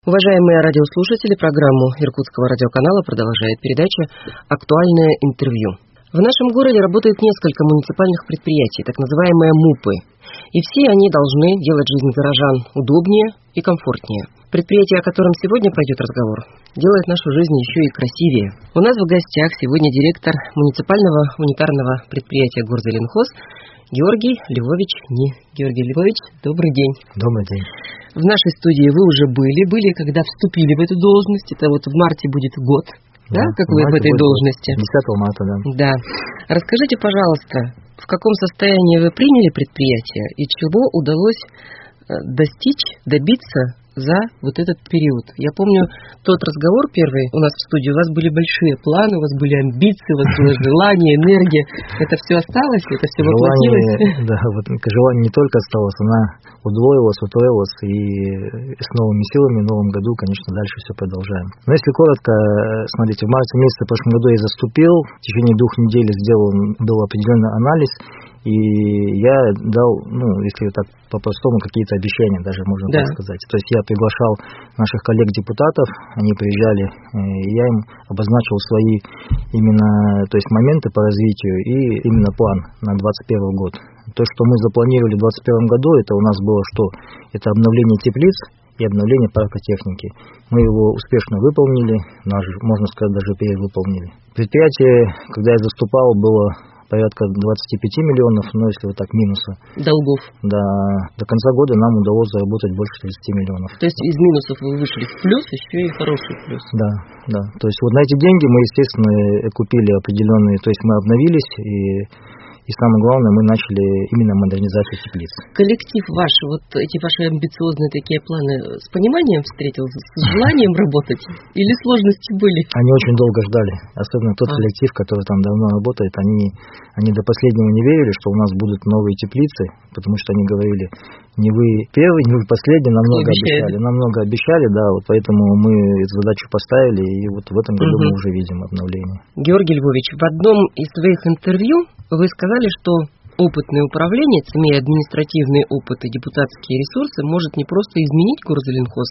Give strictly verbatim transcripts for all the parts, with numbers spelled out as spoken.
Уважаемые радиослушатели, программу Иркутского радиоканала продолжает передача «Актуальное интервью». В нашем городе работает несколько муниципальных предприятий, так называемые МУПы. И все они должны делать жизнь горожан удобнее и комфортнее. Предприятие, о котором сегодня пойдет разговор, делает нашу жизнь еще и красивее. У нас в гостях сегодня директор муниципального унитарного предприятия «Горзеленхоз» Георгий Львович Ни. Георгий Львович, добрый день. Добрый день. В нашей студии вы уже были, были, когда вступили в эту должность. Это вот в марте будет год, да, да как вы в этой должности? десятого марта, да. Да. Расскажите, пожалуйста, в каком состоянии вы приняли предприятие и чего удалось достичь, добиться за вот этот период? Я помню тот разговор первый у нас в студии, у вас были большие планы, у вас были амбиции, у вас было желание, энергия. Это все осталось, это все воплотилось? Да, вот желание не только осталось, она удвоилась, утроилась, и с новыми силами в новом году, конечно, дальше все продолжаем. Но если коротко, смотрите, в марте месяце в прошлом году я заступил, в течение двух недель сделал был определенный анализ, и я дал, ну, если так по-простому, какие-то обещания, даже можно да. так сказать. То есть я приглашал наших коллег-депутатов, они приезжали, и я им обозначил свои именно, то есть моменты по развитию и именно план на двадцать первый год. То, что мы запланировали в двадцать первом году, это у нас было что? Это обновление теплиц и обновление парка техники. Мы его успешно выполнили, можно сказать, даже перевыполнили. Предприятие, когда я заступал, было порядка двадцать пять миллионов, но если вот так минуса. Долгов. Да, до конца года нам удалось заработать больше тридцать миллионов. То есть из минусов вы вышли в плюс, еще и хороший плюс. Да, да. То есть вот на эти деньги мы, естественно, купили определенные, то есть мы обновились и... И самое главное, мы начали именно модернизацию теплиц. Коллектив ваш, вот эти ваши амбициозные такие планы, с пониманием встретил, с желанием работать? Или сложности были? Они очень долго ждали. Особенно тот а. коллектив, который там давно работает, они, они до последнего не верили, что у нас будут новые теплицы, потому что они говорили, не вы первый, не вы последний, нам много обещали. Нам много обещали, да, вот поэтому мы эту задачу поставили, и вот в этом году угу. мы уже видим обновление. Георгий Львович, в одном из своих интервью вы сказали, что опытный управленец, имея административный опыт и депутатские ресурсы, может не просто изменить Горзеленхоз,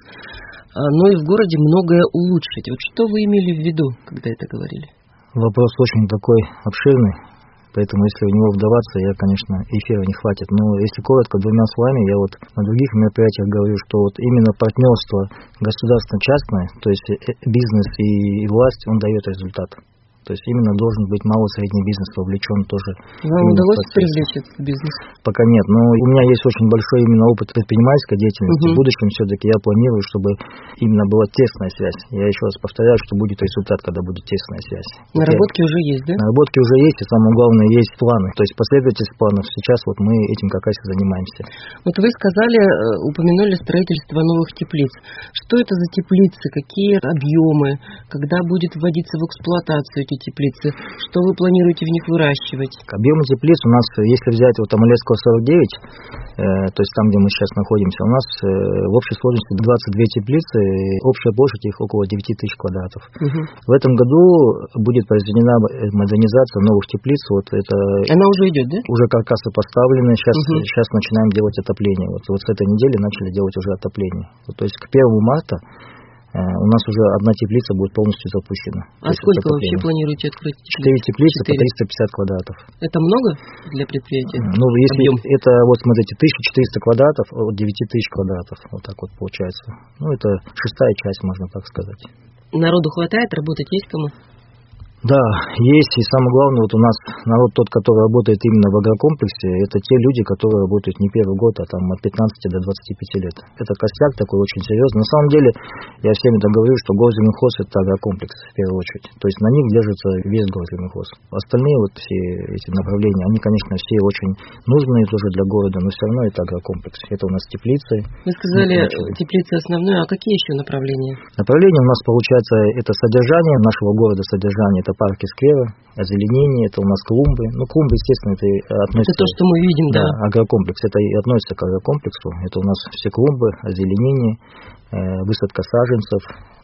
но и в городе многое улучшить. Вот что вы имели в виду, когда это говорили? Вопрос очень такой обширный, поэтому если в него вдаваться, я, конечно, эфира не хватит. Но если коротко, двумя словами, я вот на других мероприятиях говорю, что вот именно партнерство государственно-частное, то есть бизнес и власть, он дает результат. То есть именно должен быть малый и средний бизнес вовлечен тоже. Вам удалось привлечь этот бизнес? Пока нет, но у меня есть очень большой именно опыт предпринимательской деятельности. Угу. В будущем все-таки я планирую, чтобы именно была тесная связь. Я еще раз повторяю, что будет результат, когда будет тесная связь. Наработки вот уже есть, да? Наработки уже есть, и самое главное, есть планы. То есть последовательность планов. Сейчас вот мы этим как раз и занимаемся. Вот вы сказали, упомянули строительство новых теплиц. Что это за теплицы? Какие объемы? Когда будет вводиться в эксплуатацию эти теплицы? Что вы планируете в них выращивать? Объемы теплиц у нас, если взять вот Амалецкого сорок девять, э, то есть там, где мы сейчас находимся, у нас э, в общей сложности двадцать две теплицы, общая площадь их около девять тысяч квадратов. Угу. В этом году будет произведена модернизация новых теплиц. Вот это Она уже идет, да? Уже каркасы поставлены, сейчас, угу. сейчас начинаем делать отопление. Вот, вот с этой недели начали делать уже отопление. Вот, то есть к первому марта у нас уже одна теплица будет полностью запущена. А сколько вообще планируете открыть? Четыре теплицы по триста пятьдесят квадратов. Это много для предприятия? Ну, если объем? Это, вот смотрите, тысяча четыреста квадратов от девяти тысяч квадратов. Вот так вот получается. Ну, это шестая часть, можно так сказать. Народу хватает? Работать есть кому? Да, есть, и самое главное, вот у нас народ тот, который работает именно в агрокомплексе, это те люди, которые работают не первый год, а там от пятнадцати до двадцати пяти лет. Это костяк такой очень серьезный. На самом деле, я всем это говорю, что Горзеленхоз – это агрокомплекс в первую очередь. То есть на них держится весь Горзеленхоз. Остальные вот все эти направления, они, конечно, все очень нужные тоже для города, но все равно это агрокомплекс. Это у нас теплицы. Вы сказали, теплицы основное, а какие еще направления? Направления у нас, получается, это содержание нашего города, содержание, это парки, скверы, озеленение, это у нас клумбы. Ну, клумбы, естественно, это относится... Это то, что мы видим, да. Да, агрокомплекс, это и относится к агрокомплексу. Это у нас все клумбы, озеленение, э, высадка саженцев,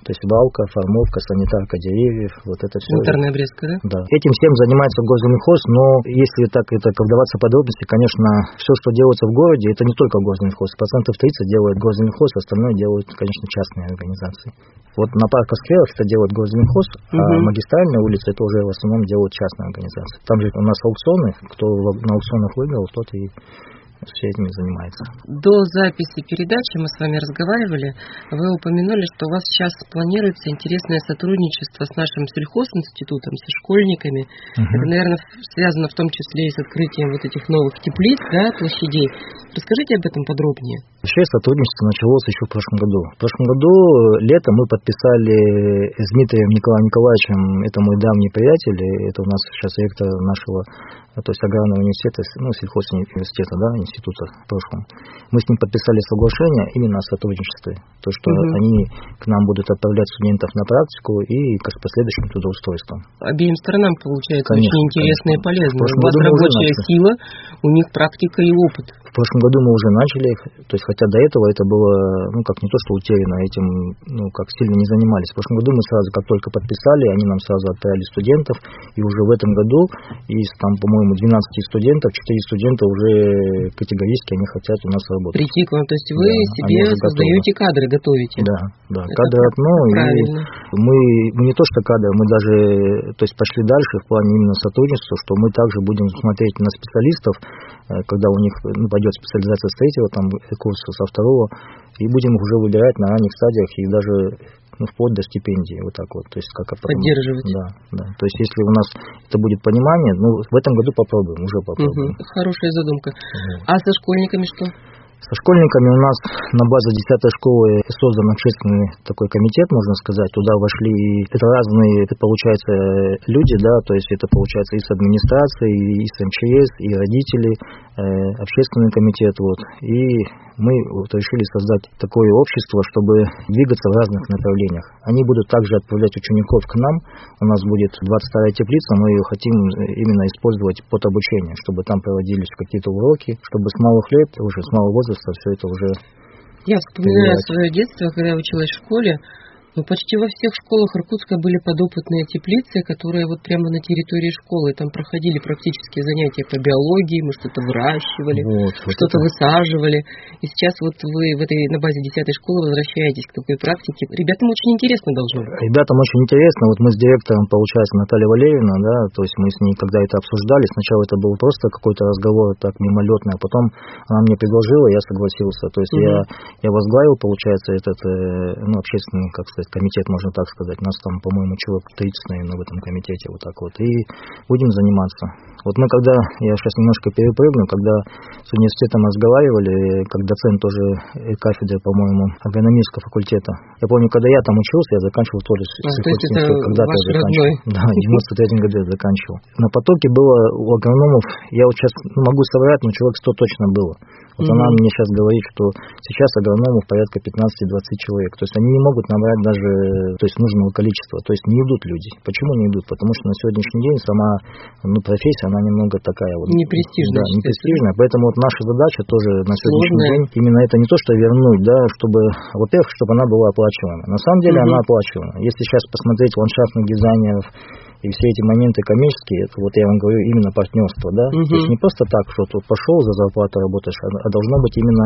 То есть балка, формовка, санитарка деревьев, вот это все. Санитарная обрезка, да? Да. Этим всем занимается Горземлехоз, но если так это вдаваться в подробности, конечно, все, что делается в городе, это не только Горземлехоз. Процентов тридцать делает Горземлехоз, остальное делают, конечно, частные организации. Вот на парках-скверах это делает Горземлехоз, угу. а магистральная улица это уже в основном делают частные организации. Там же у нас аукционы, кто на аукционах выиграл, тот и все этим занимается. До записи передачи мы с вами разговаривали. Вы упомянули, что у вас сейчас планируется интересное сотрудничество с нашим сельхозинститутом, со школьниками. Uh-huh. Это, наверное, связано в том числе и с открытием вот этих новых теплиц, да, площадей. Расскажите об этом подробнее. Вообще сотрудничество началось еще в прошлом году. В прошлом году летом мы подписали с Дмитрием Николаем Николаевичем, это мой давний приятель, это у нас сейчас ректор нашего, то есть аграрного университета, ну, сельхозуниверситета, да, института в прошлом. Мы с ним подписали соглашение именно о сотрудничестве. То, что угу. они к нам будут отправлять студентов на практику и к последующим трудоустройствам. Обеим сторонам, получается, конечно, очень интересно конечно. и полезно. У вас рабочая сила, у них практика и опыт. В прошлом году мы уже начали, то есть хотя до этого это было, ну, как не то, что утеряно, этим, ну, как сильно не занимались. В прошлом году мы сразу, как только подписали, они нам сразу отправили студентов, и уже в этом году из, там, по-моему, двенадцати студентов, четыре студента уже категорически они хотят у нас работать. Прийти к вам, то есть вы да, себе создаете готовы. Кадры, готовите? Да, да, это кадры одно, и мы, мы не то, что кадры, мы даже, то есть пошли дальше в плане именно сотрудничества, что мы также будем смотреть на специалистов, когда у них, ну, пойдет специализация с третьего там, курса, со второго, и будем их уже выбирать на ранних стадиях и даже, ну, вплоть до стипендии, вот так вот. То есть как поддерживать. Да, да. То есть если у нас это будет понимание, ну, в этом году попробуем, уже попробуем. Угу. Хорошая задумка. Угу. А со школьниками что? Со школьниками у нас на базе десятой школы создан общественный такой комитет, можно сказать. Туда вошли, это разные, это получается люди, да, то есть это получается и с администрацией, и с эм че эс, и родители, э, общественный комитет, вот. И мы вот решили создать такое общество, чтобы двигаться в разных направлениях. Они будут также отправлять учеников к нам. У нас будет двадцать вторая теплица, мы ее хотим именно использовать под обучение, чтобы там проводились какие-то уроки, чтобы с малых лет, уже с малого возраста все это уже... Я вспоминаю свое детство, когда я училась в школе. Ну, почти во всех школах Иркутска были подопытные теплицы, которые вот прямо на территории школы. Там проходили практические занятия по биологии, мы что-то выращивали, вот, вот что-то это... высаживали. И сейчас вот вы в этой, на базе десятой школы возвращаетесь к такой практике. Ребятам очень интересно должно быть. Ребятам очень интересно. Вот мы с директором, получается, Натальей Валерьевной, да, то есть мы с ней когда это обсуждали, сначала это был просто какой-то разговор так мимолетный, а потом она мне предложила, я согласился. То есть угу. я, я возглавил, получается, этот, ну, общественный, как сказать, комитет, можно так сказать. У нас там, по-моему, человек тридцать, наверное, в этом комитете, вот так вот. И будем заниматься. Вот мы когда, я сейчас немножко перепрыгну, когда с университетом разговаривали, как доцент тоже кафедры, по-моему, агрономического факультета. Я помню, когда я там учился, я заканчивал тоже сельхозинститут, когда-то я заканчивал. Да, в девяносто третьем году я заканчивал. На потоке было у агрономов, я вот сейчас ну, могу соврать, но человек сто точно было. Вот mm-hmm. она мне сейчас говорит, что сейчас агрономов порядка пятнадцать-двадцать человек. То есть они не могут набрать даже, то есть, нужного количества. То есть не идут люди. Почему не идут? Потому что на сегодняшний день сама, ну, профессия, она немного такая вот. Непрестижная. Да, непрестижная. Поэтому вот наша задача тоже на сегодняшний Сложная. день именно это не то, что вернуть, да, чтобы, во-первых, чтобы она была оплачиваема. На самом деле mm-hmm. она оплачиваема. Если сейчас посмотреть ландшафтных дизайнеров, и все эти моменты коммерческие, это вот я вам говорю именно партнерство, да, угу. то есть не просто так, что ты пошел за зарплату работаешь, а, а должно быть именно,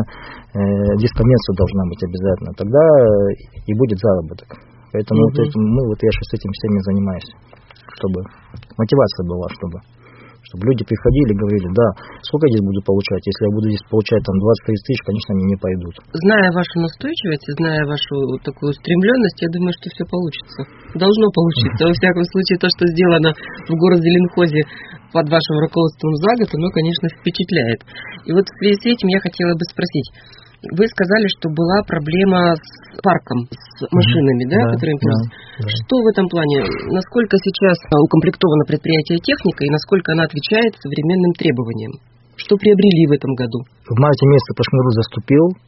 э, дискоммерция должна быть обязательно, тогда и будет заработок. Поэтому угу. вот этим, мы, вот я сейчас этим всеми занимаюсь, чтобы мотивация была, чтобы... чтобы люди приходили и говорили, да, сколько я здесь буду получать, если я буду здесь получать там двадцать-тридцать тысяч, конечно, они не пойдут. Зная вашу настойчивость, зная вашу вот такую устремленность, я думаю, что все получится. Должно получиться. Во всяком случае, то, что сделано в город-Зеленхозе под вашим руководством за год, оно, конечно, впечатляет. И вот в связи с этим я хотела бы спросить. Вы сказали, что была проблема с парком, с машинами, да, да которые да, да. Что в этом плане? Насколько сейчас укомплектовано предприятие техника и насколько она отвечает современным требованиям? Что приобрели в этом году? В марте месяце в прошлом году заступил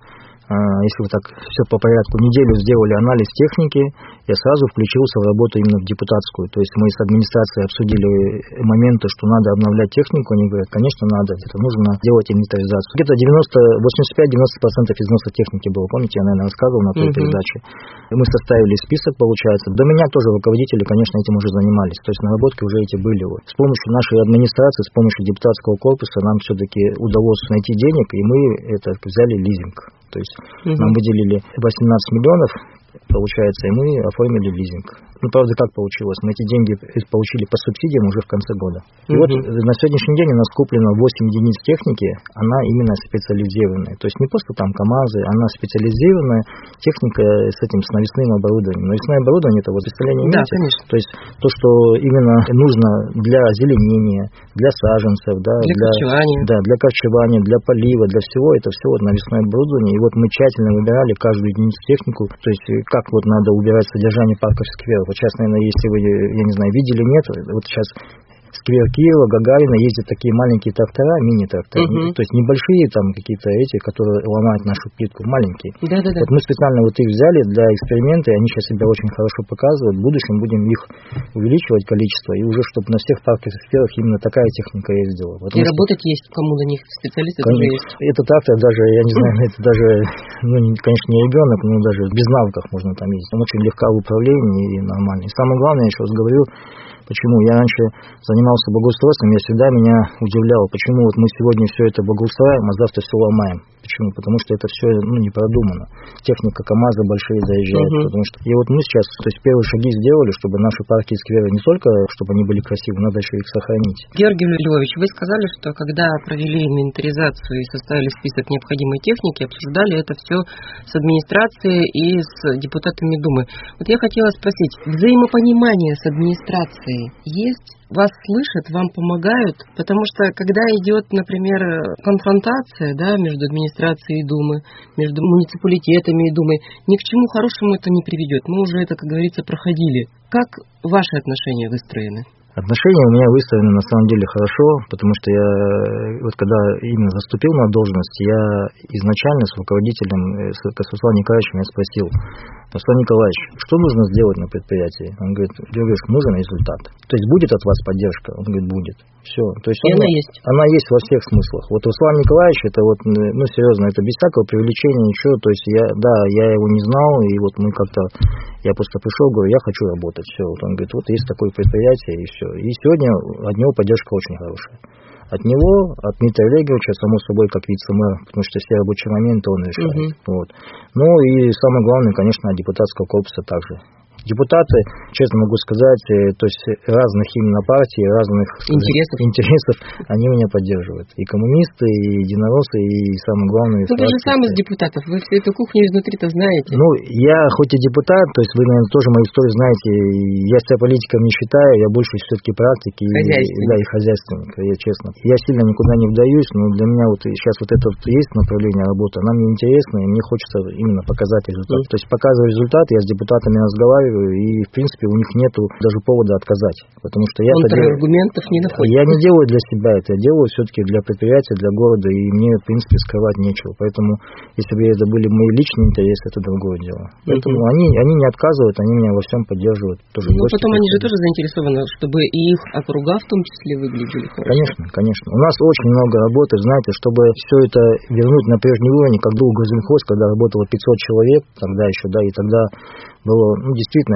Если вы так все по порядку, неделю сделали анализ техники, я сразу включился в работу именно в депутатскую. То есть мы с администрацией обсудили моменты, что надо обновлять технику. Они говорят, конечно, надо, это нужно делать инвентаризацию. Где-то восемьдесят пять - девяносто процентов износа техники было. Помните, я, наверное, рассказывал на той uh-huh. передаче. Мы составили список, получается. До меня тоже руководители, конечно, этим уже занимались. То есть наработки уже эти были. С помощью нашей администрации, с помощью депутатского корпуса нам все-таки удалось найти денег, и мы это взяли лизинг. То есть угу. нам выделили восемнадцать миллионов, получается, и мы оформили лизинг. Ну, правда, как получилось? Мы эти деньги получили по субсидиям уже в конце года. И угу. вот на сегодняшний день у нас куплено восемь единиц техники, она именно специализированная. То есть не просто там КАМАЗы, она специализированная техника с этим, с навесным оборудованием. Навесное оборудование, это вот представление имеете? Да, конечно. То есть то, что именно нужно для озеленения, для саженцев, да, для, для корчевания. Да, для корчевания, для полива, для всего, это все вот навесное оборудование. И вот мы тщательно выбирали каждую единицу технику, то есть как вот надо убирать содержание парков скверов. Вот сейчас, наверное, если вы, я не знаю, видели, нет, вот сейчас сквер Киева, Гагарина ездят такие маленькие трактора, мини-трактора, uh-huh. то есть небольшие там какие-то эти, которые ломают нашу плитку, маленькие. Да-да-да. Вот мы специально вот их взяли для эксперимента, и они сейчас себя очень хорошо показывают. В будущем будем их увеличивать количество, и уже чтобы на всех парках скверах именно такая техника ездила. И работать есть кому на них специалисты тоже есть. Этот трактор даже, я не знаю, это даже, ну, конечно, не ребенок, но даже без навыков можно там ездить. Он очень легко в управлении и нормальный. И самое главное, я еще раз говорю, почему? Я раньше занимался благоустройством, я всегда меня удивляло, почему вот мы сегодня все это благоустраиваем, а завтра все ломаем. Почему? Потому что это все, ну, не продумано. Техника КАМАЗа большие заезжает. Uh-huh. Потому что... И вот мы сейчас, то есть первые шаги сделали, чтобы наши парки и скверы не только, чтобы они были красивы, надо еще их сохранить. Георгий Львович, вы сказали, что когда провели инвентаризацию и составили список необходимой техники, обсуждали это все с администрацией и с депутатами Думы. Вот я хотела спросить, взаимопонимание с администрацией есть? Вас слышат, вам помогают? Потому что, когда идет, например, конфронтация, да, между администрацией и Думой, между муниципалитетами и Думой, ни к чему хорошему это не приведет. Мы уже это, как говорится, проходили. Как ваши отношения выстроены? Отношения у меня выстроены на самом деле хорошо, потому что я, вот когда именно заступил на должность, я изначально с руководителем, с Русланом Николаевичем, я спросил: Руслан Николаевич, что нужно сделать на предприятии? Он говорит: Георгиевич, нужен результат. То есть будет от вас поддержка? Он говорит: будет. Все. То есть и он, она есть. Она есть во всех смыслах. Вот Руслан Николаевич, это вот, ну серьезно, это без всякого привлечения, ничего. То есть я, да, я его не знал, и вот мы как-то, я просто пришел, говорю, я хочу работать. Все. Вот он говорит, вот есть такое предприятие, и все. И сегодня от него поддержка очень хорошая. От него, от Дмитрия Олеговича, само собой, как вице-мэр, потому что все рабочие моменты он решает. Uh-huh. Вот. Ну и самое главное, конечно, от депутатского корпуса также. Депутаты, честно могу сказать, то есть разных именно партий, разных интересов, интересов они меня поддерживают. И коммунисты, и единороссы, и самое главное... Ну, вы же сам из депутатов, вы всю эту кухню изнутри-то знаете. Ну, я хоть и депутат, то есть вы, наверное, тоже мою историю знаете, я себя политиком не считаю, я больше все-таки практик и, да, и хозяйственник, я честно. Я сильно никуда не вдаюсь, но для меня вот сейчас вот это вот есть направление работы, она мне интересна, и мне хочется именно показать результат. Mm. То есть показываю результат, я с депутатами разговариваю, и, в принципе, у них нету даже повода отказать. Потому что я аргументов не находится. Я не делаю для себя это, я делаю все-таки для предприятия, для города, и мне, в принципе, скрывать нечего. Поэтому, если бы это были мои личные интересы, это другое дело. Поэтому uh-huh. они, они не отказывают, они меня во всем поддерживают. Тоже ну, потом они же тоже заинтересованы, чтобы и их округа в том числе выглядели хорошо. Конечно, конечно. У нас очень много работы, знаете, чтобы все это вернуть на прежний уровень, как был Грузинхоз, когда работало пятьсот человек, тогда еще, да, и тогда было, ну, действительно,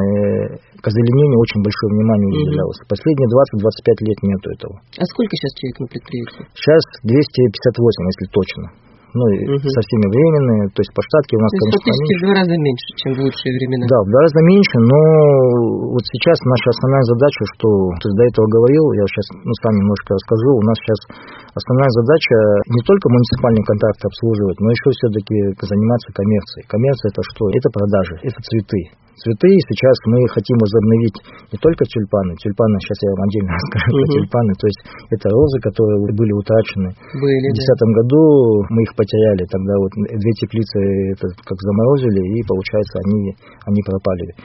к озеленению очень большое внимание уделялось. Mm-hmm. Последние двадцать-двадцать пять лет нету этого. А сколько сейчас человек на предприятии? Сейчас двести пятьдесят восемь, если точно. Ну, угу. со всеми временными, то есть по штатке у нас, то есть, конечно, фактически в два раза меньше, чем в лучшие времена. Да, в два раза меньше, но вот сейчас наша основная задача, что ты до этого говорил, я сейчас ну, сам немножко расскажу, у нас сейчас основная задача не только муниципальные контракты обслуживать, но еще все-таки заниматься коммерцией. Коммерция это что? Это продажи, это цветы. Цветы сейчас мы хотим возобновить не только тюльпаны. Тюльпаны, сейчас я вам отдельно расскажу про uh-huh. тюльпаны. То есть это розы, которые были утрачены. Были, в две тысячи десятом да. году мы их потеряли. Тогда вот две теплицы это как заморозили, и получается они, они пропали.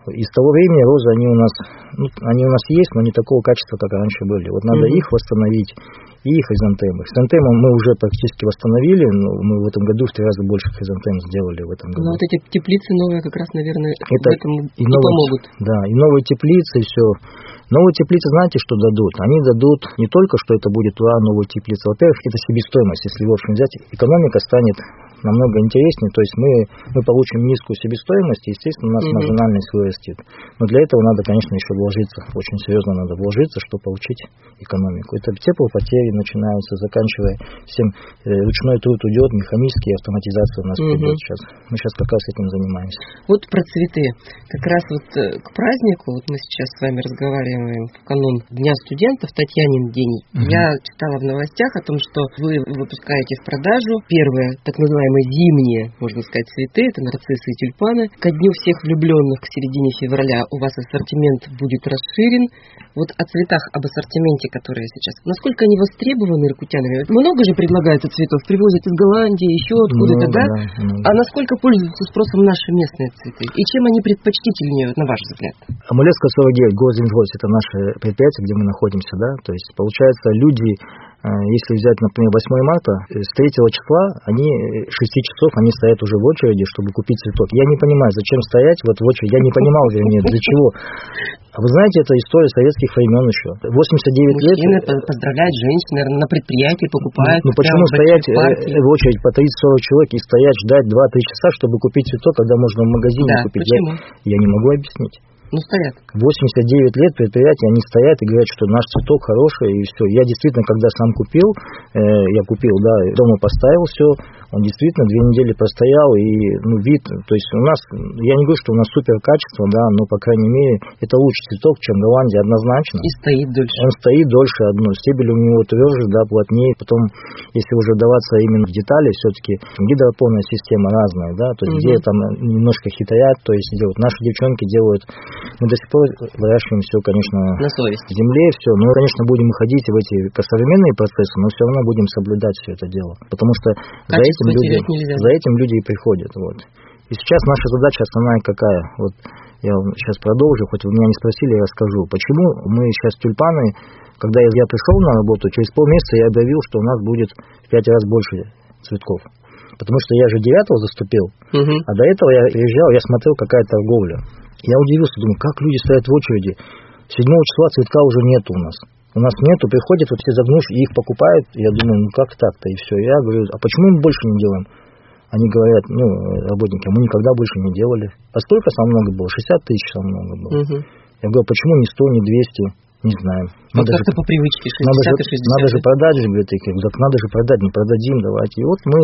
И с того времени розы, они у нас, ну, они у нас есть, но не такого качества, как раньше были. Вот надо mm-hmm. их восстановить, и хризантемы. Хризантемы мы уже практически восстановили, но мы в этом году в три раза больше хризантем сделали в этом году. Ну вот эти теплицы новые как раз, наверное, это в этом и, и новые, помогут. Да, и новые теплицы, и все. Новые теплицы, знаете, что дадут? Они дадут не только, что это будет ура, новые теплицы. Во-первых, это себестоимость. Если, в общем, взять, экономика станет намного интереснее. То есть мы, мы получим низкую себестоимость, и, естественно, у нас mm-hmm. маржинальность вырастет. Но для этого надо, конечно, еще вложиться. Очень серьезно надо вложиться, чтобы получить экономику. Это теплопотери начинаются, заканчивая всем. Э, ручной труд уйдет, механический, автоматизация у нас mm-hmm. пойдет сейчас. Мы сейчас как раз этим занимаемся. Вот про цветы. Как раз вот к празднику, вот мы сейчас с вами разговариваем в канун Дня студентов, Татьянин день. Mm-hmm. Я читала в новостях о том, что вы выпускаете в продажу первые, так называемые зимние, можно сказать, цветы, это нарциссы и тюльпаны. Ко дню всех влюбленных, к середине февраля, у вас ассортимент будет расширен. Вот о цветах, об ассортименте, которые сейчас. Насколько они востребованы иркутянами? Много же предлагается цветов, привозят из Голландии, еще откуда-то, много, да? да много. А насколько пользуются спросом наши местные цветы? И чем они предпочтительнее, на ваш взгляд? Амулетская сорок девять, город Зеленогорск, это наше предприятие, где мы находимся, да? То есть, получается, люди, если взять, например, восьмое марта, с третьего числа, они шесть часов, они стоят уже в очереди, чтобы купить цветок. Я не понимаю, зачем стоять вот в очереди, я не понимал, вернее, для чего. А вы знаете, это история советских времен еще. восемьдесят девять лет... Мужчины поздравляют женщин, наверное, на предприятии покупают. Ну, ну почему стоять в очередь по тридцать-сорок человек и стоять, ждать два-три часа, чтобы купить цветок, когда можно в магазине да, купить? Почему? Я, я не могу объяснить. Ну, стоят. восемьдесят девять лет предприятия, они стоят и говорят, что наш цветок хороший, и все. Я действительно, когда сам купил, э, я купил, да, дома поставил все, он действительно две недели простоял, и, ну, вид, то есть у нас, я не говорю, что у нас супер качество, да, но, по крайней мере, это лучший цветок, чем Голландия, однозначно. И стоит дольше. Он стоит дольше одно, стебель у него тверже, да, плотнее, потом, если уже вдаваться именно в детали, все-таки гидропонная система разная, да, то есть угу. где там немножко хитрят, то есть делают, наши девчонки делают. Мы до сих пор выращиваем все, конечно, на совесть. В земле, все. Но, конечно, будем ходить в эти современные процессы, но все равно будем соблюдать все это дело. Потому что за этим, люди, за этим люди и приходят. Вот. И сейчас наша задача основная какая? Вот я сейчас продолжу, хоть вы меня не спросили, я расскажу. Почему мы сейчас тюльпаны, когда я пришел на работу, через полмесяца я объявил, что у нас будет в пять раз больше цветков. Потому что я же девятого заступил, угу. а до этого я приезжал, я смотрел, какая торговля. Я удивился, думаю, как люди стоят в очереди. седьмого числа цветка уже нету у нас. У нас нету, приходят, вот все загнувшие, и их покупают. Я думаю, ну как так-то, и все. Я говорю, а почему мы больше не делаем? Они говорят, ну, работники, мы никогда больше не делали. А сколько сам много было? шестьдесят тысяч сам много было. Угу. Я говорю, почему не сто, не двести? Не знаю. Вот как-то по привычке, шестьдесят и шестьдесят. Надо же продать же, говорит, я говорю, так надо же продать, не продадим, давайте. И вот мы...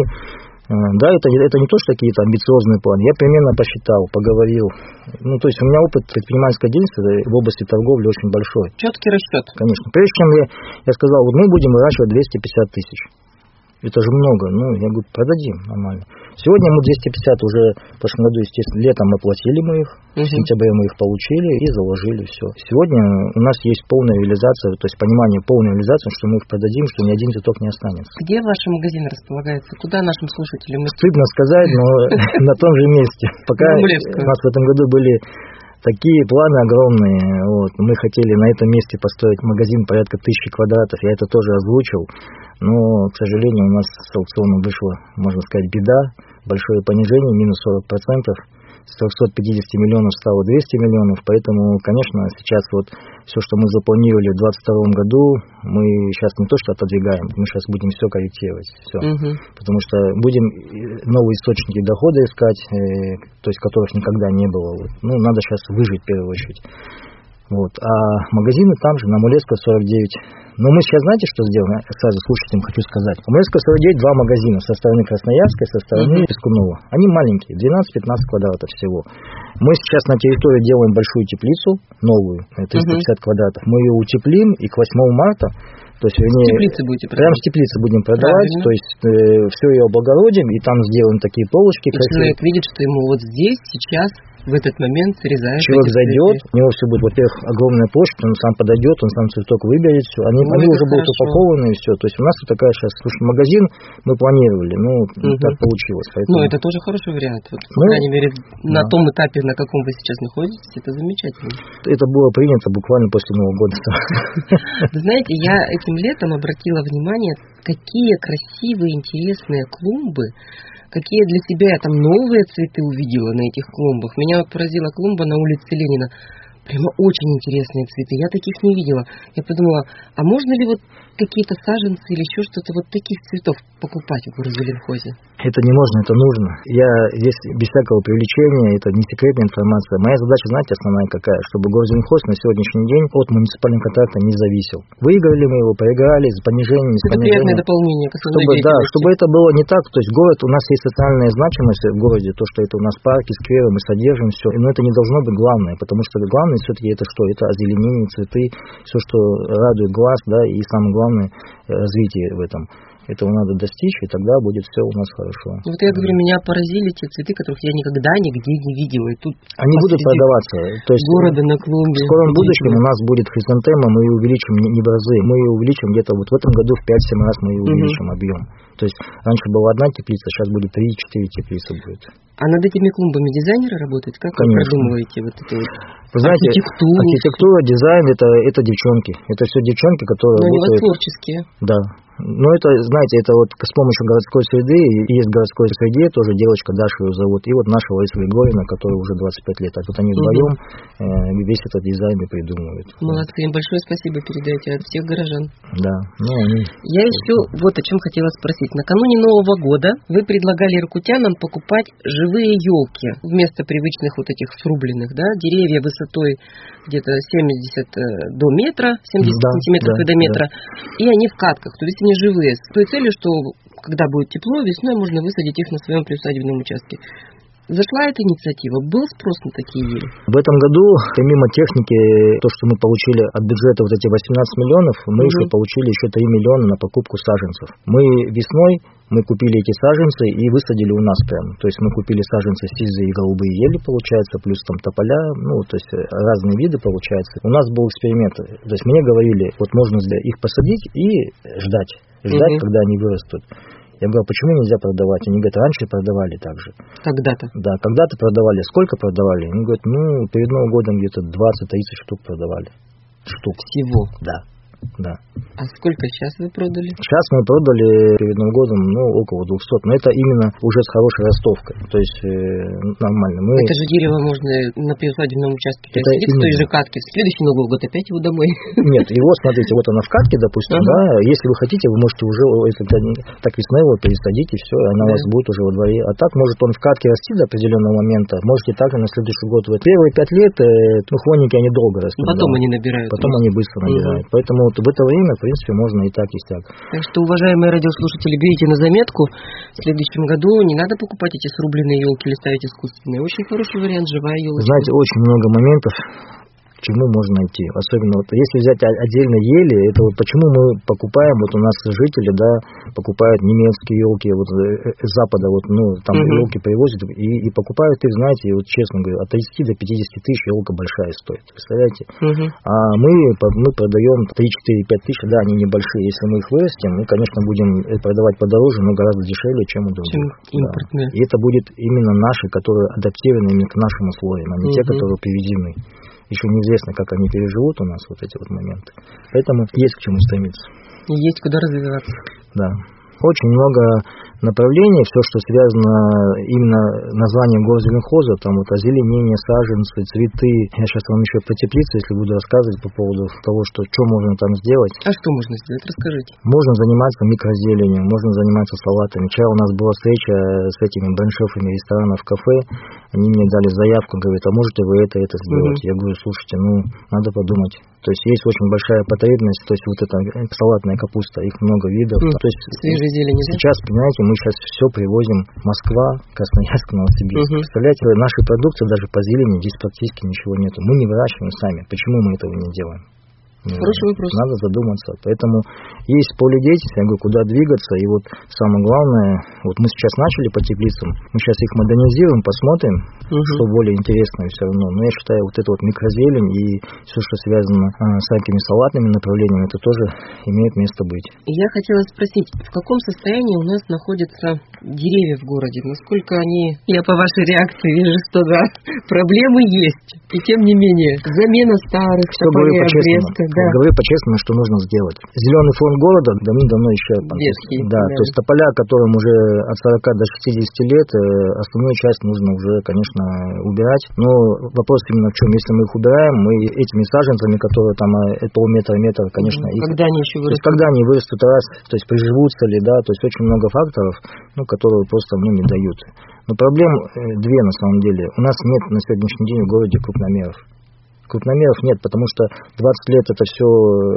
Да, это, это не то, что какие-то амбициозные планы. Я примерно посчитал, поговорил. Ну, то есть у меня опыт предпринимательской деятельности в области торговли очень большой. Четкий расчет. Конечно. Прежде чем я, я сказал, вот мы будем выращивать двести пятьдесят тысяч. Это же много. Ну, я говорю, продадим нормально. Сегодня мы двести пятьдесят уже в прошлом году, естественно, летом оплатили мы их, uh-huh. в сентябре мы их получили и заложили все. Сегодня у нас есть полная реализация, то есть понимание полной реализации, что мы их продадим, что ни один цветок не останется. Где ваши магазины располагаются? Куда нашим слушателям? Стыдно сказать, но на том же месте. Пока у нас в этом году были такие планы огромные. Вот. Мы хотели на этом месте построить магазин порядка тысячи квадратов. Я это тоже озвучил. Но, к сожалению, у нас с аукциона вышла, можно сказать, беда. Большое понижение, минус сорок процентов. С трехсот пятидесяти миллионов стало двести миллионов. Поэтому, конечно, сейчас вот все, что мы запланировали в двадцать втором году, мы сейчас не то что отодвигаем, мы сейчас будем все корректировать. Все. Угу. Потому что будем новые источники дохода искать, э, то есть которых никогда не было. Вот. Ну, надо сейчас выжить в первую очередь. Вот. А магазины там же, на Амулетского сорок девять. Но мы сейчас, знаете, что сделаем? Я сразу слушателям хочу сказать. У Амулетского сорок девять два магазина, со стороны Красноярской, со стороны mm-hmm. Пескунова. Они маленькие, двенадцать-пятнадцать квадратов всего. Мы сейчас на территории делаем большую теплицу, новую, триста пятьдесят mm-hmm. квадратов. Мы ее утеплим, и к восьмому марта, то есть, вернее, теплицы будете продавать. Прямо с теплицы будем продавать, Правильно. То есть э, все ее облагородим, и там сделаем такие полочки. И человек видит, что ему вот здесь, сейчас в этот момент срезаешь. Человек зайдет, у него все будет, во-первых, огромная площадь, он сам подойдет, он сам цветок выберет, все. Они, ну, они уже хорошо. Будут упакованы, и все. То есть у нас вот такая сейчас, слушай, магазин мы планировали, ну, угу. так получилось. Поэтому... Ну, это тоже хороший вариант. Вот, ну, по крайней мере, да. на том этапе, на каком вы сейчас находитесь, это замечательно. Это было принято буквально после Нового года. Вы знаете, я этим летом обратила внимание, какие красивые, интересные клумбы, какие для себя я там новые цветы увидела на этих клумбах. Меня вот поразила клумба на улице Ленина. Прямо очень интересные цветы. Я таких не видела. Я подумала, а можно ли вот какие-то саженцы или еще что-то вот таких цветов покупать в горзеленхозе? Это не можно, это нужно. Я здесь без всякого привлечения, это не секретная информация. Моя задача, знаете, основная какая? Чтобы горзеленхоз на сегодняшний день от муниципального контракта не зависел. Выиграли мы его, проиграли, с понижением, с понижением. Это приятное дополнение к основной чтобы, да, чтобы это было не так. То есть город, у нас есть социальная значимость в городе, то, что это у нас парки, скверы, мы содержим все. Но это не должно быть главное, потому что главное все-таки это что? Это озеленение, цветы, все, что радует глаз, да, и самое главное развитие в этом. Этого надо достичь, и тогда будет все у нас хорошо. Вот я говорю, меня поразили те цветы, которых я никогда нигде не видела. И тут они будут продаваться. То есть города на клумбе. В скором будущем у нас будет хризантема, мы ее увеличим не в разы, мы ее увеличим где-то вот в этом году в пять-семь раз мы ее увеличим угу. объем. То есть раньше была одна теплица, сейчас будет три-четыре теплицы будет. А над этими клумбами дизайнеры работают? Как Конечно. Вы продумываете вот эту вот вы знаете, архитектуру? Архитектура, дизайн, это, это девчонки. Это все девчонки, которые Но работают... они у вас творческие. Да. Ну, это, знаете, это вот с помощью городской среды, есть в городской среде тоже девочка, Даша ее зовут, и вот наша Лариса Григорьевна, которая уже двадцать пять лет. А вот они вдвоем угу. э, весь этот дизайн и придумывают. Молодцы, им большое спасибо передайте от всех горожан. Да. Ну, они... Я еще вот о чем хотела спросить. Накануне Нового года вы предлагали иркутянам покупать живые елки вместо привычных вот этих срубленных, да, деревья высотой где-то семьдесят до метра, семьдесят да, сантиметров да, до метра, да. И они в катках, то есть они живые, с той целью, что когда будет тепло, весной можно высадить их на своем приусадебном участке. Зашла эта инициатива, был спрос на такие ели? В этом году, помимо техники, то, что мы получили от бюджета вот эти восемнадцать миллионов, мы угу. еще получили еще три миллиона на покупку саженцев. Мы весной мы купили эти саженцы и высадили у нас прямо. То есть мы купили саженцы сизые и голубые ели, получается, плюс там тополя, ну, то есть разные виды, получается. У нас был эксперимент. То есть мне говорили, вот можно их посадить и ждать, ждать, угу. когда они вырастут. Я говорю, почему нельзя продавать? Они говорят, раньше продавали так же. Когда-то? Да, когда-то продавали. Сколько продавали? Они говорят, ну, перед Новым годом где-то двадцать-тридцать штук продавали. Штук. Всего? Да. Да. А сколько сейчас вы продали? Сейчас мы продали перед Новым годом, ну, около двухсот. Но это именно уже с хорошей ростовкой. То есть э, нормально. Мы... Это же дерево можно на приусадебном участке сидеть в той же катке. В следующий Новый год опять его домой. Нет, его, смотрите, вот она в катке, допустим, ага. да. Если вы хотите, вы можете уже, если так весной его пересадить, и все, и она да. у вас будет уже во дворе. А так, может он в катке расти до определенного момента. Можете также на следующий год. Вот первые пять лет, э, ну, хвойники, они долго растут. Потом да. они набирают. Потом они быстро набирают. Угу. Поэтому вот в это время, в принципе, можно и так, и так. Так что, уважаемые радиослушатели, берите на заметку. В следующем году не надо покупать эти срубленные елки или ставить искусственные. Очень хороший вариант, живая елочка. Знаете, очень много моментов, к чему можно идти. Особенно, вот, если взять отдельно ели, это вот почему мы покупаем, вот у нас жители, да, покупают немецкие елки, вот с запада, вот, ну, там угу. елки привозят, и, и покупают их, знаете, вот честно говорю, от тридцати до пятидесяти тысяч елка большая стоит, представляете? Угу. А мы, мы продаем три-четыре-пять тысяч, да, они небольшие, если мы их вырастим, мы, конечно, будем продавать подороже, но гораздо дешевле, чем у других. Чем импортные. Да. И это будет именно наши, которые адаптированы именно к нашим условиям, а не угу. те, которые привезены. Еще неизвестно, как они переживут у нас вот эти вот моменты. Поэтому есть к чему стремиться. И есть куда развиваться. Да. Очень много направлений, все, что связано именно названием горзеленхоза, там вот озеленение, саженцы, цветы. Я сейчас вам еще про теплицы, если буду рассказывать по поводу того, что, что можно там сделать. А что можно сделать? Расскажите. Можно заниматься микрозелением, можно заниматься салатами. Вчера у нас была встреча с этими бренд-шефами ресторанов, кафе. Они мне дали заявку, говорят, а можете вы это, это сделать? Mm-hmm. Я говорю, слушайте, ну, надо подумать. То есть есть очень большая потребность, то есть вот эта салатная капуста, их много видов. Mm-hmm. То есть свежей зелени, сейчас, да? Понимаете, мы сейчас все привозим Москва, Красноярск, Новосибирск. Mm-hmm. Представляете, нашей продукции даже по зелени здесь практически ничего нету. Мы не выращиваем сами. Почему мы этого не делаем? Хороший вопрос. Надо задуматься. Поэтому есть поле деятельности, я говорю, куда двигаться. И вот самое главное, вот мы сейчас начали по теплицам, мы сейчас их модернизируем, посмотрим, угу. что более интересное все равно. Но я считаю, вот это вот микрозелень и все, что связано а, с всякими салатными направлениями, это тоже имеет место быть. Я хотела спросить, в каком состоянии у нас находятся деревья в городе? Насколько они... Я по вашей реакции вижу, что да, проблемы есть. И тем не менее, замена старых тополей, обрезка. Да. Говорю по-честному, что нужно сделать. Зеленый фонд города давным-давно еще... Ветхий. Да, да, то есть тополя, которым уже от сорока до шестидесяти лет, основную часть нужно уже, конечно, убирать. Но вопрос именно в чем? Если мы их убираем, мы этими саженцами, которые там полметра, метр, конечно... Когда их, они еще вырастут? То есть, когда они вырастут, раз, то есть приживутся ли, да, то есть очень много факторов, ну, которые просто ну, не дают. Но проблем две на самом деле. У нас нет на сегодняшний день в городе крупномеров. Крупномеров нет, потому что двадцать лет это все,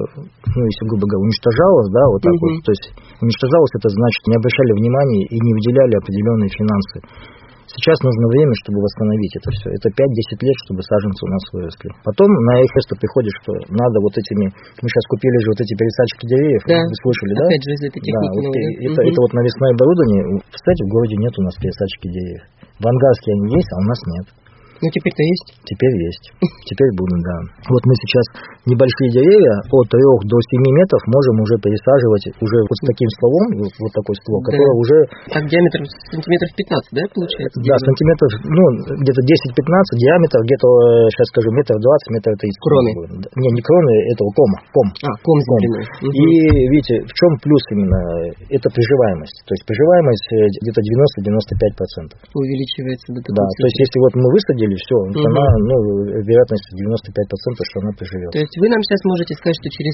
ну, если грубо говоря, уничтожалось, да, вот так uh-huh. вот. То есть уничтожалось, это значит, не обращали внимания и не выделяли определенные финансы. Сейчас нужно время, чтобы восстановить это все. Это пять-десять лет, чтобы саженцы у нас выросли. Потом на их место приходит, что надо вот этими... Мы сейчас купили же вот эти пересадки деревьев, да. Вы слышали, да? Опять же, из этой техники. Да, вот, да? это, uh-huh. это вот навесное оборудование. Кстати, в городе нет у нас пересадки деревьев. В Ангарске они есть, а у нас нет. Ну, теперь-то есть? Теперь есть. Теперь будут, да. Вот мы сейчас небольшие деревья от трех до семи метров можем уже пересаживать уже вот с таким стволом, вот, вот такой ствол, да. который уже... Так диаметром сантиметров пятнадцать, да, получается? Да, дерево? Сантиметров, ну, где-то десять-пятнадцать, диаметр где-то, сейчас скажу, метр двадцать, метр тридцать. Кроны? Не, не кроны, этого кома, ком. А, ком земляной. Угу. И, видите, в чем плюс именно? Это приживаемость. То есть приживаемость где-то девяносто-девяносто пять процентов. Увеличивается до такой Да, то есть если вот мы высадили, все, угу. она, ну, вероятность девяносто пять процентов, что она приживет. То есть вы нам сейчас можете сказать, что через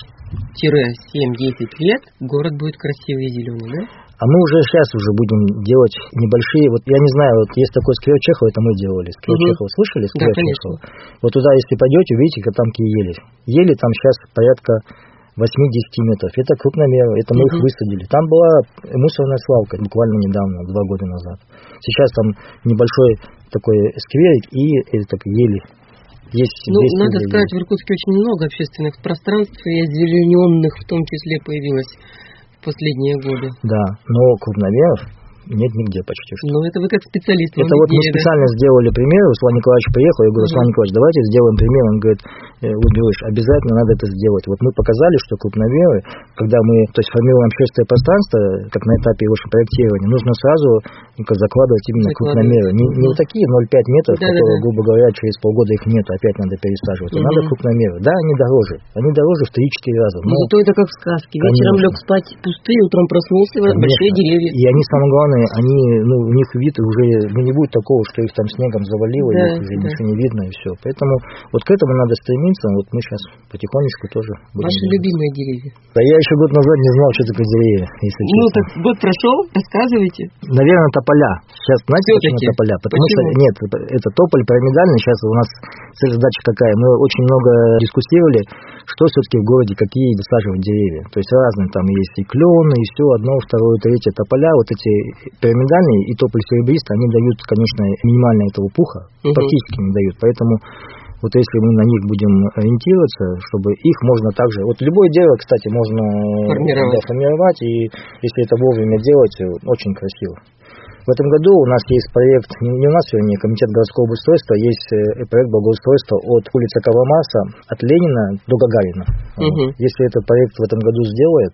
пять-семь-десять лет город будет красивый и зеленый, да? А мы уже сейчас уже будем делать небольшие, вот я не знаю, вот есть такой сквер Чехова, это мы делали, сквер угу. Чехова, слышали сквер да, Чехова? Вот туда, если пойдете, увидите, как там какие ели. Ели там сейчас порядка восемь-десять метров. Это крупномеры, это мы uh-huh. их высадили. Там была мусорная свалка буквально недавно, два года назад. Сейчас там небольшой такой скверик и это так ели. Есть ну, надо сказать, в Иркутске очень много общественных пространств и озелененных в том числе появилось в последние годы. Да, но крупномеров нет нигде почти что. Ну, это вы как специалист. Это вот мы специально да? сделали пример. Руслан Николаевич приехал, я говорю, Руслан uh-huh. Николаевич, давайте сделаем пример. Он говорит, Владимир Ильич, обязательно надо это сделать. Вот мы показали, что крупномеры, когда мы, то есть формируем общественное пространство, как на этапе его проектирования, нужно сразу закладывать именно крупномеры. Не, не вот такие ноль целых пять метров, да, которые, да, да. грубо говоря, через полгода их нет, опять надо пересаживать. Uh-huh. Надо крупномеры. Да, они дороже. Они дороже в три-четыре раза. Но, но зато это как в сказке. Вечером лег спать пустые, утром проснулся, конечно. Большие деревья. И они, самое главное, они, ну, у них вид уже, ну, не будет такого, что их там снегом завалило, да, их уже да. ничего не видно, и все. Поэтому вот к этому надо стремиться, вот мы сейчас потихонечку тоже будем. Ваши делать. Любимые деревья? Да я еще год назад не знал, что такое деревья, если честно. Ну, так год прошел, рассказывайте. Наверное, тополя. Сейчас, знаете, почему тополя? Потому почему? что, нет, это тополь пирамидальный, сейчас у нас цель задача какая, мы очень много дискуссировали, что все-таки в городе, какие высаживать деревья. То есть разные, там есть и клены, и все, одно, второе, третье, тополя, вот эти пирамидальные и тополь серебристый, они дают, конечно, минимально этого пуха, угу. практически не дают, поэтому вот если мы на них будем ориентироваться, чтобы их можно также... Вот любое дерево, кстати, можно формировать, да, формировать и если это вовремя делать, очень красиво. В этом году у нас есть проект, не у нас, вернее, комитет городского обустройства, есть проект благоустройства от улицы Карла Маркса, от Ленина до Гагарина. Угу. Если этот проект в этом году сделает,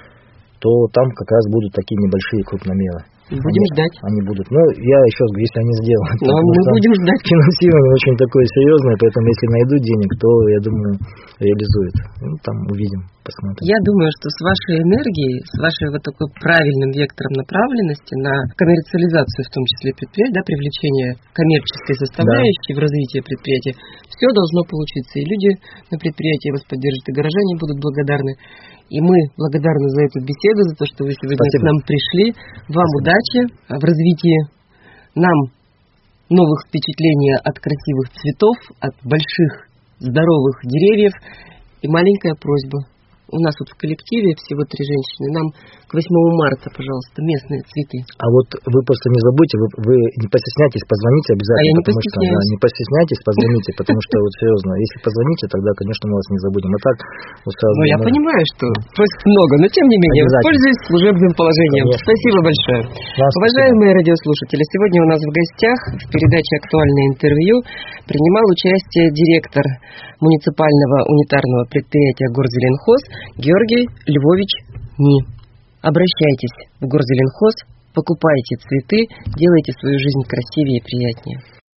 то там как раз будут такие небольшие крупномеры. Будем они, ждать. Они будут. Ну, я еще говорю, если они сделают. Ну, мы будем ждать. Финансирование очень такое серьезное, поэтому если найдут денег, то, я думаю, реализуют. Ну, там увидим, посмотрим. Я думаю, что с вашей энергией, с вашей вот такой правильным вектором направленности на коммерциализацию, в том числе предприятий, да, привлечение коммерческой составляющей да. в развитии предприятия, все должно получиться. И люди на предприятии вас поддержат, и горожане будут благодарны. И мы благодарны за эту беседу, за то, что вы сегодня Спасибо. К нам пришли. Вам Спасибо. Удачи в развитии, нам новых впечатлений от красивых цветов, от больших здоровых деревьев. И маленькая просьба. у нас вот в коллективе всего три женщины, нам к восьмому марта, пожалуйста, местные цветы. А вот вы просто не забудьте, вы, вы не постесняйтесь, позвоните обязательно. А я не потому что, да, не постесняйтесь, позвоните, потому что вот серьезно, если позвоните, тогда, конечно, мы вас не забудем. А так, вот сразу... Ну, я мы... понимаю, что просит много, но тем не менее, воспользуюсь служебным положением. Конечно. Спасибо большое. Вас Уважаемые спасибо. Радиослушатели, сегодня у нас в гостях в передаче «Актуальное интервью» принимал участие директор муниципального унитарного предприятия «Горзеленхоз» Георгий Львович Ни. Обращайтесь в «Горзеленхоз», покупайте цветы, делайте свою жизнь красивее и приятнее.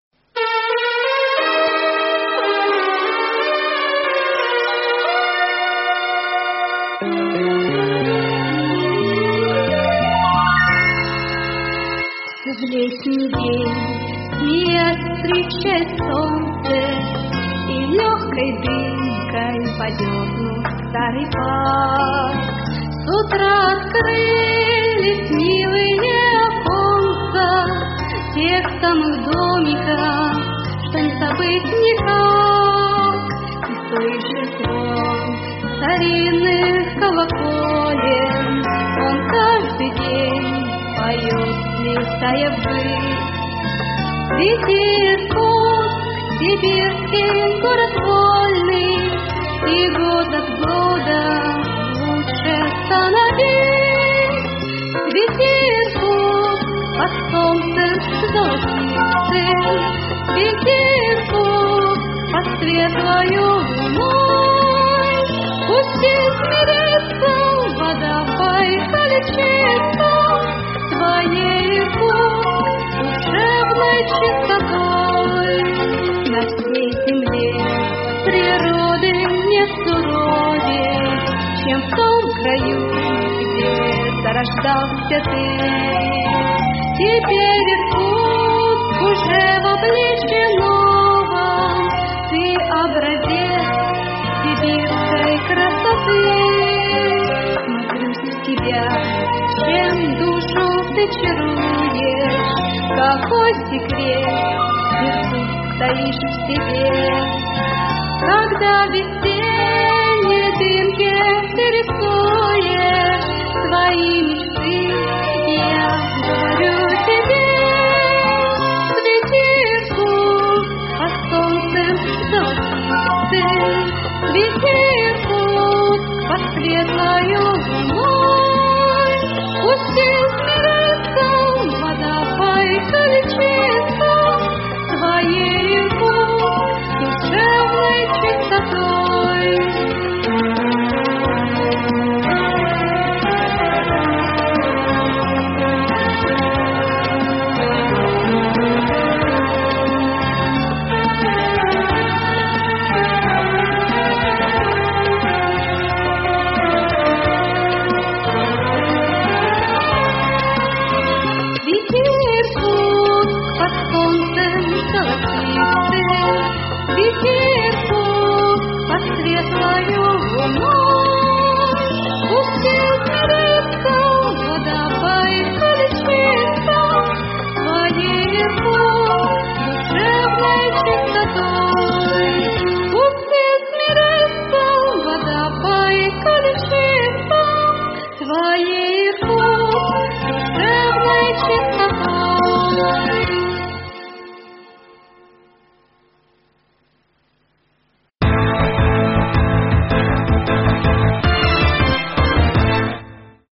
В летний день смеясь встречать солнце и легкой дымкой подернут старый парк. С утра открылись милые оконца тех самых домиков, что не забыть никак. И слышишь звон старинных колоколен, он каждый день поет, летая ввысь. Летит пуск, сибирский город вольный, и год от года лучше становись. Летит пуск под солнцем золотистым, летит пуск под светлою луной. Пусть измерится вода в Байкале чисто своей душевной чистотой. На всей земле природы нет суровее, чем в том краю, где зарождался ты. Теперь Иркутск уже в обличье новом, ты образец сибирской красоты. Смотрюсь на тебя, чем душу ты чаруешь, какой секрет, Иркутск, таишь в себе. Когда веселье